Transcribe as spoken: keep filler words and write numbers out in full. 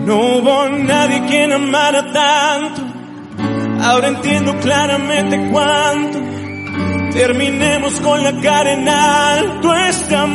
No hubo nadie quien amara tanto. Ahora entiendo claramente cuánto. Terminemos con la cara en alto esta